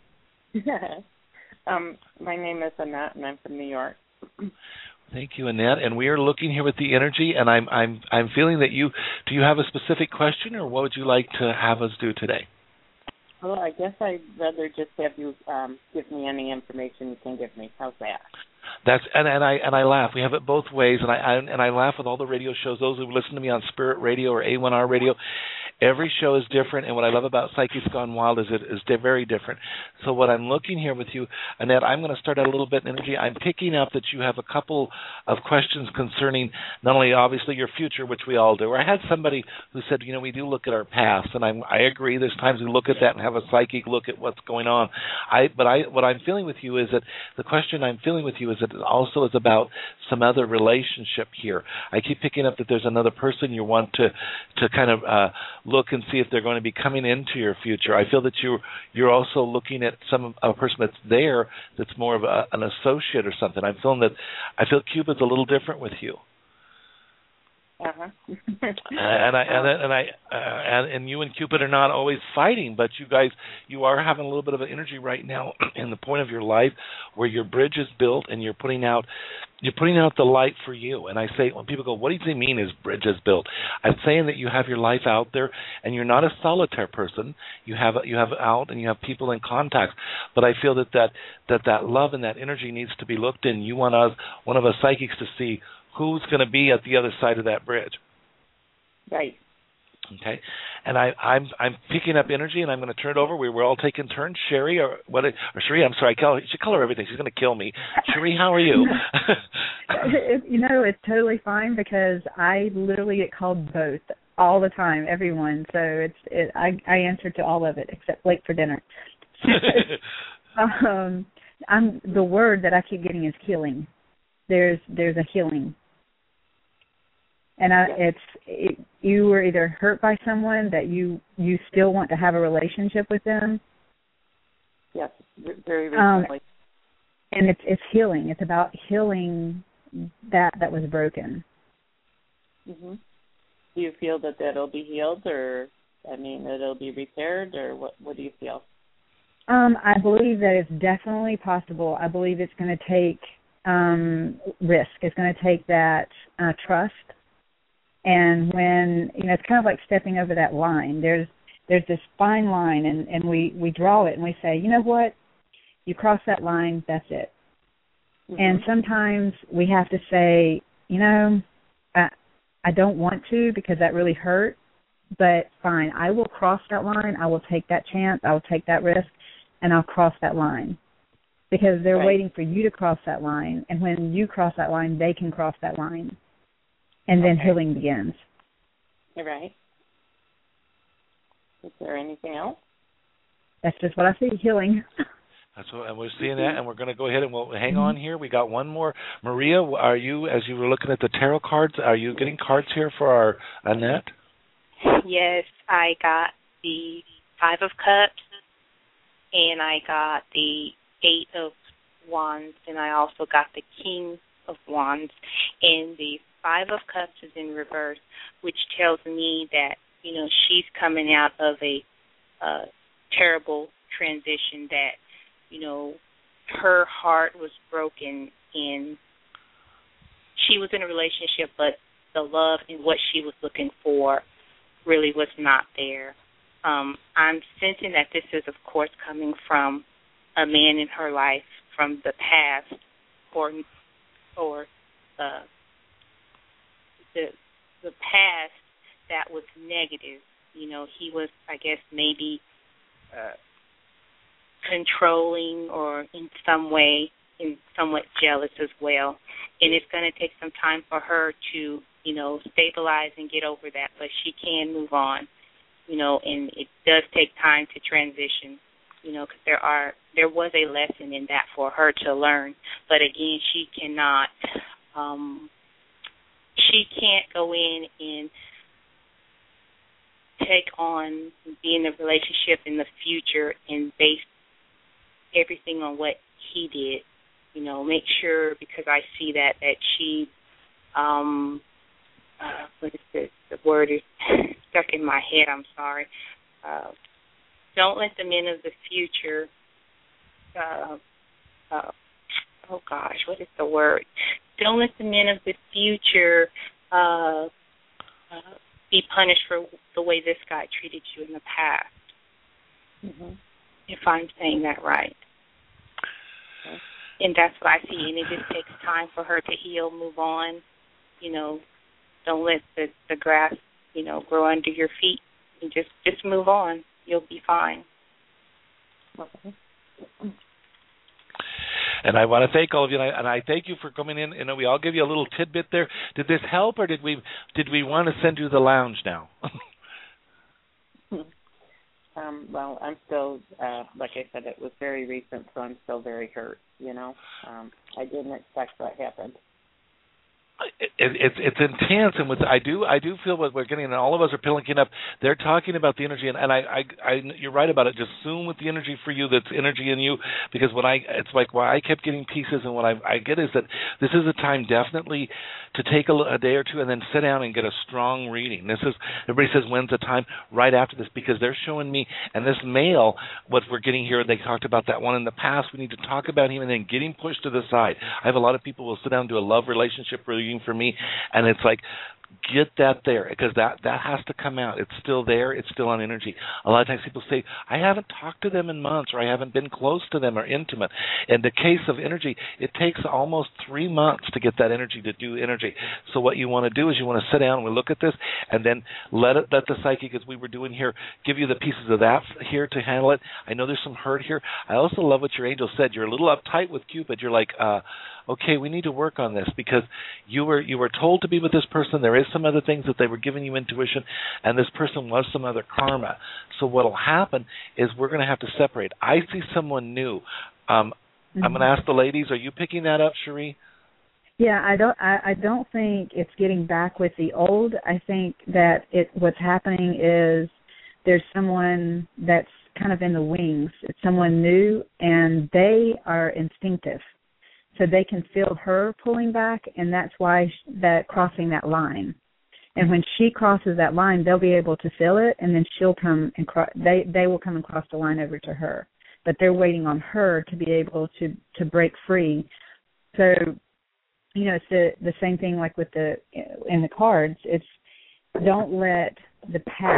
My name is Annette, and I'm from New York. Thank you, Annette. And we are looking here with the energy, and I'm feeling that you have a specific question, or what would you like to have us do today? Well, I guess I'd rather just have you give me any information you can give me. How's that? That's and I laugh. We have it both ways, and I laugh with all the radio shows. Those who listen to me on Spirit Radio or A1R Radio, every show is different. And what I love about Psychics Gone Wild is it is very different. So what I'm looking here with you, Annette, I'm going to start out a little bit in energy. I'm picking up that you have a couple of questions concerning not only obviously your future, which we all do. I had somebody who said, we do look at our past, and I agree. There's times we look at that and have a psychic look at what's going on. What I'm feeling with you is that the question I'm feeling with you is that it also is about some other relationship here. I keep picking up that there's another person you want to kind of look and see if they're going to be coming into your future. I feel that you're also looking at a person that's there that's more of an associate or something. I feel Cupid's a little different with you. And you and Cupid are not always fighting, but you are having a little bit of an energy right now in the point of your life where your bridge is built and you're putting out the light for you. And I say, when people go, what do you mean his bridge is built? I'm saying that you have your life out there, and you're not a solitaire person. You have out, and you have people in contact. But I feel that love and that energy needs to be looked in. You want one of us psychics to see who's going to be at the other side of that bridge. Right. Okay. And I'm picking up energy, and I'm going to turn it over. We're all taking turns. Sherry, or Sherry, I'm sorry, I should call her everything. She's going to kill me. Sherry, how are you? It's totally fine because I literally get called both all the time, everyone. So I answer to all of it except late for dinner. The word that I keep getting is healing. There's a healing. And you were either hurt by someone that you still want to have a relationship with them. Yes, very recently. And it's healing. It's about healing that was broken. Mm-hmm. Do you feel that that'll be healed, or it'll be repaired, or what do you feel? I believe that it's definitely possible. I believe it's going to take risk. It's going to take that trust. And when, it's kind of like stepping over that line. There's this fine line, and we draw it, and we say, you know what? You cross that line, that's it. Mm-hmm. And sometimes we have to say, I don't want to because that really hurt, but fine, I will cross that line. I will take that chance. I will take that risk, and I'll cross that line. Because they're waiting for you to cross that line, and when you cross that line, they can cross that line. And then healing begins. You're right. Is there anything else? That's just what I see, healing. That's what, and we're seeing that, and we're going to go ahead and we'll hang on here. We got one more. Maria, are you, as you were looking at the tarot cards, are you getting cards here for our Annette? Yes, I got the 5 of Cups, and I got the 8 of Wands, and I also got the King of Wands and the Five of Cups is in reverse, which tells me that, she's coming out of a terrible transition, that, her heart was broken and she was in a relationship, but the love and what she was looking for really was not there. I'm sensing that this is, of course, coming from a man in her life from the past, or the past that was negative. He was, I guess, maybe controlling or in some way, somewhat jealous as well. And it's going to take some time for her to, stabilize and get over that, but she can move on, and it does take time to transition, because there was a lesson in that for her to learn. But again, she cannot, she can't go in and take on being in a relationship in the future and base everything on what he did. Make sure, because I see that she, what is the word is stuck in my head, I'm sorry. Don't let the men of the future, oh gosh, what is the word? Don't let the men of the future be punished for the way this guy treated you in the past. Mm-hmm. If I'm saying that right. And that's what I see, and it just takes time for her to heal, move on. Don't let the grass, grow under your feet. And just move on. You'll be fine. Okay. And I want to thank all of you, and I thank you for coming in. We all give you a little tidbit there. Did this help, or did we want to send you to the lounge now? Well, I'm still, like I said, it was very recent, so I'm still very hurt, I didn't expect that happened. It's intense, and I do feel what we're getting, and all of us are picking up. They're talking about the energy, and I you're right about it. Just zoom with the energy for you. That's energy in you, because it's like why I kept getting pieces, and what I get is that this is a time definitely to take a day or two, and then sit down and get a strong reading. Everybody says when's the time? Right after this, because they're showing me, and this male, what we're getting here. They talked about that one in the past. We need to talk about him, and then get him pushed to the side. I have a lot of people who will sit down and do a love relationship reading for me, and it's like, get that there, because that has to come out. It's still there. It's still on energy. A lot of times people say, I haven't talked to them in months, or I haven't been close to them or intimate. In the case of energy, it takes almost 3 months to get that energy to do energy. So what you want to do is you want to sit down and we look at this, and then let the psychic, as we were doing here, give you the pieces of that here to handle it. I know there's some hurt here. I also love what your angel said. You're a little uptight with Cupid. You're like, okay, we need to work on this, because you were told to be with this person. There is some other things that they were giving you intuition, and this person was some other karma. So what will happen is we're going to have to separate. I see someone new. I'm going to ask the ladies, are you picking that up, Cherie? Yeah, I don't think it's getting back with the old. I think that what's happening is there's someone that's kind of in the wings. It's someone new, and they are instinctive. So they can feel her pulling back, and that's why that crossing that line. And when she crosses that line, they'll be able to feel it, and then she'll come and they will come and cross the line over to her. But they're waiting on her to be able to break free. So, it's the same thing like with in the cards. It's don't let the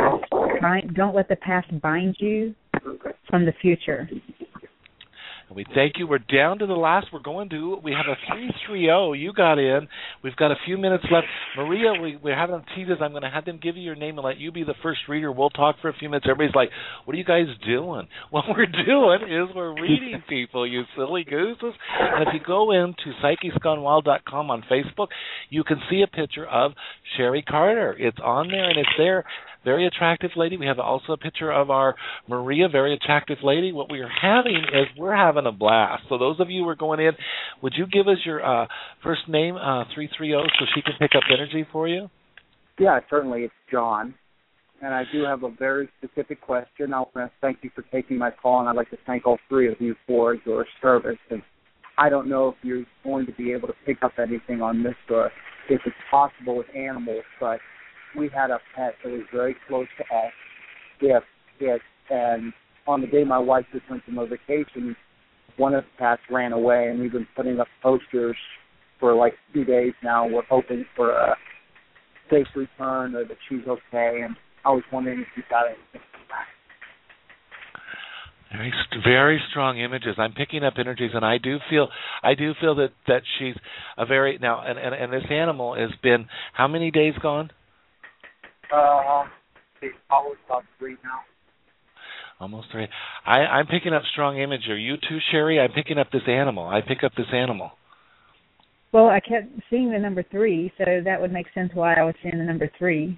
past bind you from the future. We thank you. We're down to the last. We have a 330. You got in. We've got a few minutes left. Maria, we're having teasers. I'm going to have them give you your name and let you be the first reader. We'll talk for a few minutes. Everybody's like, what are you guys doing? What we're doing is we're reading people, you silly gooses. And if you go into PsychecsGoneWild.com on Facebook, you can see a picture of Sherry Carter. It's on there, and it's there. Very attractive lady. We have also a picture of our Maria, very attractive lady. What we are having is we're having a blast. So those of you who are going in, would you give us your first name, 330, so she can pick up energy for you? Yeah, certainly. It's John. And I do have a very specific question. I want to thank you for taking my call, and I'd like to thank all three of you for your service. And I don't know if you're going to be able to pick up anything on this, or if it's possible with animals, but we had a pet that was very close to us. And on the day my wife just went on vacation, one of the cats ran away, and we've been putting up posters for like 2 days now. We're hoping for a safe return or that she's okay, and I was wondering if you got anything. Very strong images. I'm picking up energies, and I do feel that she's a very now. And this animal has been how many days gone? It's almost about 3 now. Almost 3. I'm picking up strong imagery. Are you too, Sherry? I'm picking up this animal. I pick up this animal. Well, I kept seeing the number 3, so that would make sense why I was seeing the number 3.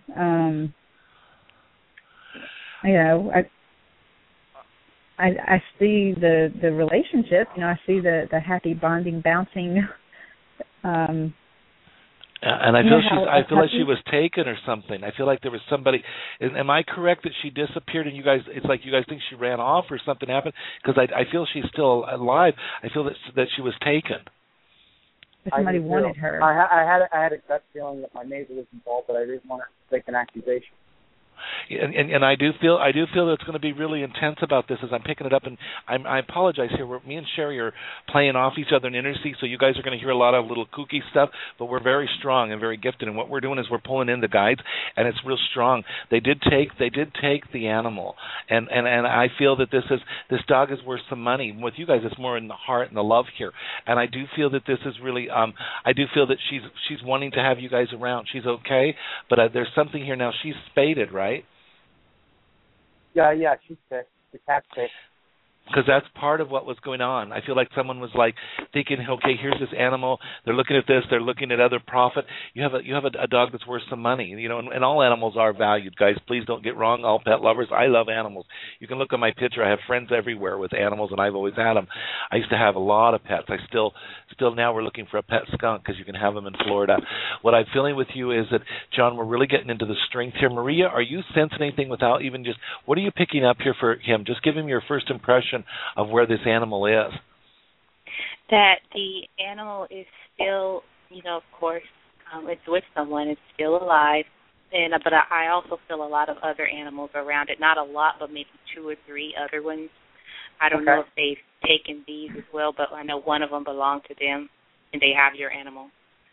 I see the relationship. I see the happy bonding, bouncing. And I feel like she was taken or something. I feel like there was somebody. Am I correct that she disappeared and you guys? It's like you guys think she ran off or something happened? Because I feel she's still alive. I feel that she was taken. Somebody wanted her. I had a gut feeling that my neighbor was involved, but I didn't want to take an accusation. And I do feel that it's going to be really intense about this as I'm picking it up, and I apologize here. Me and Sherry are playing off each other in intimacy, so you guys are going to hear a lot of little kooky stuff, but we're very strong and very gifted, and what we're doing is we're pulling in the guides, and it's real strong. They did take the animal, and I feel that this dog is worth some money. With you guys, it's more in the heart and the love here, and I do feel that this is really I do feel that she's wanting to have you guys around. She's okay, but there's something here now. She's spaded, right? Yeah, she's sick. The cat's sick. Because that's part of what was going on. I feel like someone was like thinking, okay, here's this animal. They're looking at this. They're looking at other profit. You have a dog that's worth some money, and all animals are valued, guys. Please don't get wrong. All pet lovers, I love animals. You can look at my picture. I have friends everywhere with animals, and I've always had them. I used to have a lot of pets. I still now we're looking for a pet skunk because you can have them in Florida. What I'm feeling with you is that, John, we're really getting into the strength here. Maria, are you sensing anything without even just, what are you picking up here for him? Just give him your first impression of where this animal is. That the animal is still, of course, it's with someone. It's still alive, but I also feel a lot of other animals around it. Not a lot, but maybe 2 or 3 other ones. I don't know if they've taken these as well, but I know one of them belonged to them, and they have your animal.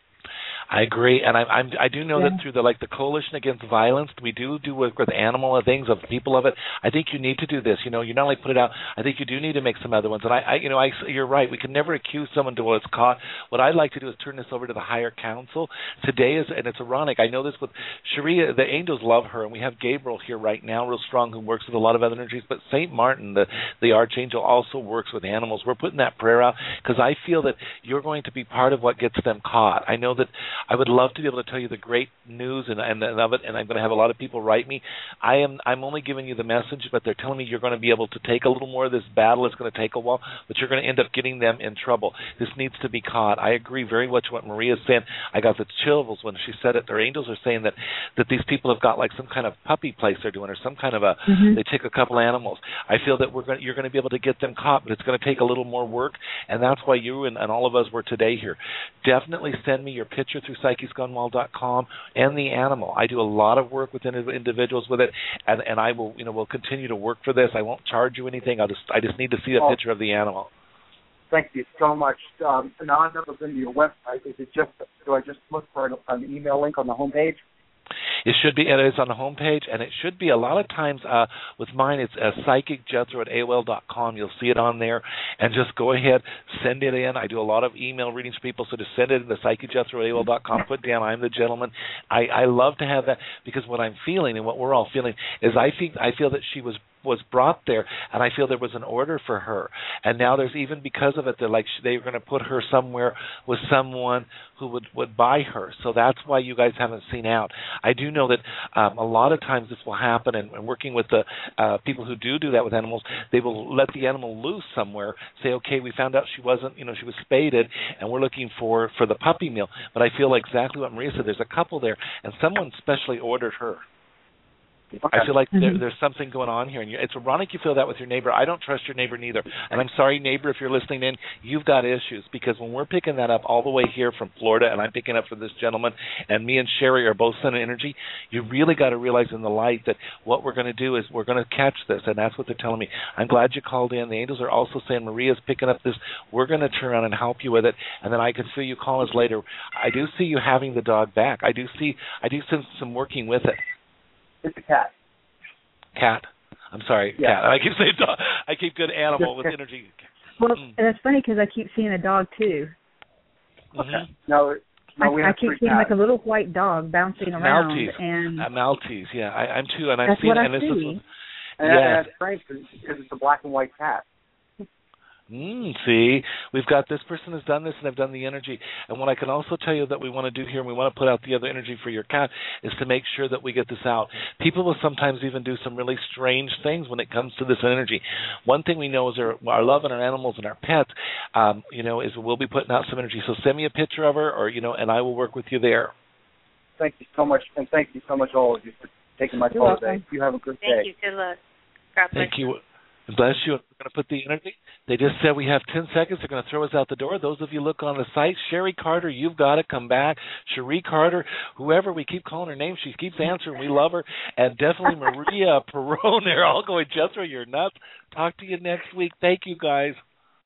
I agree, and I do know that through the Coalition Against Violence, we do work with animal and things, of people of it. I think you need to do this. You not only put it out. I think you do need to make some other ones. And you're right. We can never accuse someone until it's caught. What I'd like to do is turn this over to the higher council. Today and it's ironic. I know this with Sharia. The angels love her, and we have Gabriel here right now, real strong, who works with a lot of other energies. But Saint Martin, the archangel, also works with animals. We're putting that prayer out because I feel that you're going to be part of what gets them caught. I know that. I would love to be able to tell you the great news and of it, and I'm going to have a lot of people write me. I'm only giving you the message, but they're telling me you're going to be able to take a little more of this battle. It's going to take a while, but you're going to end up getting them in trouble. This needs to be caught. I agree very much with what Maria's saying. I got the chills when she said it. Their angels are saying that these people have got like some kind of puppy place they're doing, or some kind of they take a couple animals. I feel that you're going to be able to get them caught, but it's going to take a little more work, and that's why you and all of us were today here. Definitely send me your picture through PsycheSconeWall.com and the animal. I do a lot of work with individuals with it, and I will will continue to work for this. I won't charge you anything. I just need to see a picture of the animal. Thank you so much. Now I've never been to your website. Do I just look for an email link on the homepage? It should be. It is on the homepage, and it should be. A lot of times with mine, it's psychicjethro@AOL.com. You'll see it on there, and just go ahead, send it in. I do a lot of email readings for people, so just send it to psychicjethro@AOL.com. Put down, I'm the gentleman. I love to have that, because what I'm feeling and what we're all feeling is I feel that she was brought there, and I feel there was an order for her, and now there's, even because of it, they're going to put her somewhere with someone who would buy her. So that's why you guys haven't seen out. I do know that a lot of times this will happen, and working with the people who do that with animals, they will let the animal loose somewhere, say, okay, we found out she wasn't, she was spaded, and we're looking for the puppy mill. But I feel exactly what Maria said. There's a couple there, and someone specially ordered her. I feel like there's something going on here, and it's ironic you feel that with your neighbor. I don't trust your neighbor neither, and I'm sorry, neighbor, if you're listening in, you've got issues, because when we're picking that up all the way here from Florida, and I'm picking up for this gentleman, and me and Sherry are both sending energy, you really got to realize in the light that what we're going to do is we're going to catch this, and that's what they're telling me. I'm glad you called in. The angels are also saying Maria's picking up this. We're going to turn around and help you with it, and then I can feel you call us later. I do see you having the dog back. I do sense some working with it. It's a cat. Cat. I'm sorry, yeah. Cat. I keep saying dog. I keep good animal with energy. Well, and it's funny because I keep seeing a dog too. Okay. No, we I have keep seeing cats. like a little white dog bouncing around. Maltese. And Maltese. Yeah, I'm too, and I'm that's seeing. what I and this see. is. And Yeah. that's strange because it's a black and white cat. See, we've got this person has done this, and they've done the energy. And what I can also tell you that we want to do here, and we want to put out the other energy for your cat, is to make sure that we get this out. People will sometimes even do some really strange things when it comes to this energy. One thing we know is our love and our animals and our pets, is we'll be putting out some energy. So send me a picture of her, or and I will work with you there. Thank you so much, and thank you so much, all of you, for taking my call today. You have a good day. Thank you. Good luck. God bless Thank you. Bless you. We're going to put the energy. They just said we have 10 seconds. They're going to throw us out the door. Those of you look on the site, Sherry Carter, you've got to come back. Cherie Carter, whoever, we keep calling her name. She keeps answering. We love her. And definitely Maria Perone. They're all going, Jethro, you're nuts. Talk to you next week. Thank you, guys.